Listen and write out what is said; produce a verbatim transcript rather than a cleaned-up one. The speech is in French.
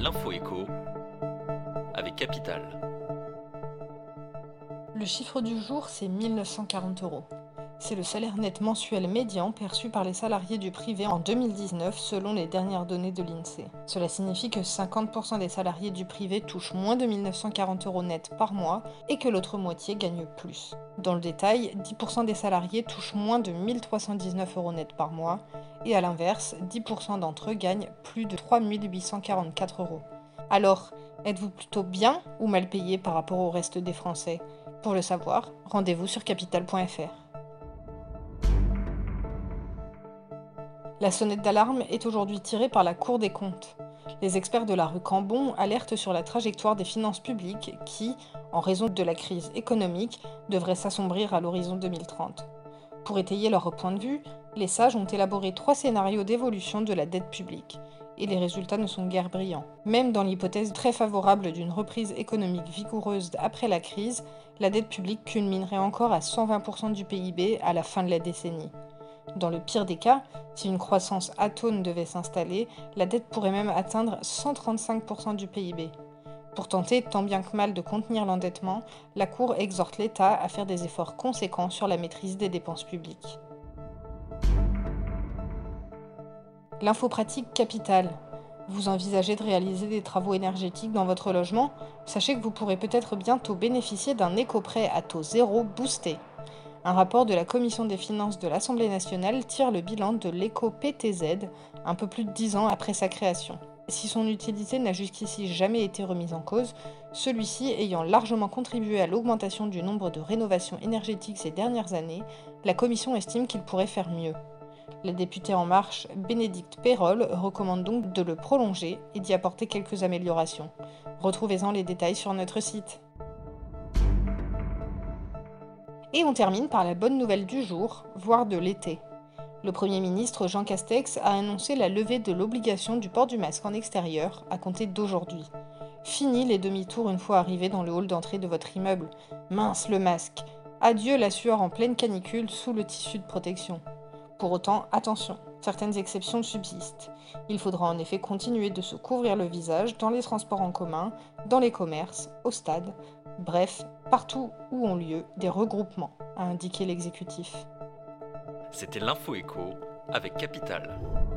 L'info écho avec Capital. Le chiffre du jour, c'est mille neuf cent quarante euros. C'est le salaire net mensuel médian perçu par les salariés du privé en deux mille dix-neuf selon les dernières données de l'INSEE. Cela signifie que cinquante pour cent des salariés du privé touchent moins de mille neuf cent quarante euros net par mois et que l'autre moitié gagne plus. Dans le détail, dix pour cent des salariés touchent moins de mille trois cent dix-neuf euros net par mois et à l'inverse, dix pour cent d'entre eux gagnent plus de trois mille huit cent quarante-quatre euros. Alors, êtes-vous plutôt bien ou mal payé par rapport au reste des Français ? Pour le savoir, rendez-vous sur capital point f r. La sonnette d'alarme est aujourd'hui tirée par la Cour des comptes. Les experts de la rue Cambon alertent sur la trajectoire des finances publiques qui, en raison de la crise économique, devrait s'assombrir à l'horizon deux mille trente. Pour étayer leur point de vue, les sages ont élaboré trois scénarios d'évolution de la dette publique. Et les résultats ne sont guère brillants. Même dans l'hypothèse très favorable d'une reprise économique vigoureuse après la crise, la dette publique culminerait encore à cent vingt pour cent du P I B à la fin de la décennie. Dans le pire des cas, si une croissance atone devait s'installer, la dette pourrait même atteindre cent trente-cinq pour cent du P I B. Pour tenter tant bien que mal de contenir l'endettement, la Cour exhorte l'État à faire des efforts conséquents sur la maîtrise des dépenses publiques. L'info pratique Capital. Vous envisagez de réaliser des travaux énergétiques dans votre logement ? Sachez que vous pourrez peut-être bientôt bénéficier d'un éco-prêt à taux zéro boosté. Un rapport de la Commission des finances de l'Assemblée nationale tire le bilan de l'éco-P T Z, un peu plus de dix ans après sa création. Si son utilité n'a jusqu'ici jamais été remise en cause, celui-ci ayant largement contribué à l'augmentation du nombre de rénovations énergétiques ces dernières années, la Commission estime qu'il pourrait faire mieux. La députée En Marche, Bénédicte Peyrol, recommande donc de le prolonger et d'y apporter quelques améliorations. Retrouvez-en les détails sur notre site. Et on termine par la bonne nouvelle du jour, voire de l'été. Le Premier ministre Jean Castex a annoncé la levée de l'obligation du port du masque en extérieur à compter d'aujourd'hui. Fini les demi-tours une fois arrivé dans le hall d'entrée de votre immeuble. Mince le masque. Adieu la sueur en pleine canicule sous le tissu de protection. Pour autant, attention, certaines exceptions subsistent. Il faudra en effet continuer de se couvrir le visage dans les transports en commun, dans les commerces, au stade, bref, partout où ont lieu des regroupements, a indiqué l'exécutif. C'était l'info écho avec Capital.